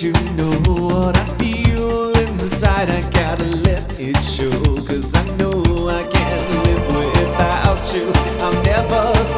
you know what I feel inside. I gotta let it show, 'cause I know I can't live without you. I'll never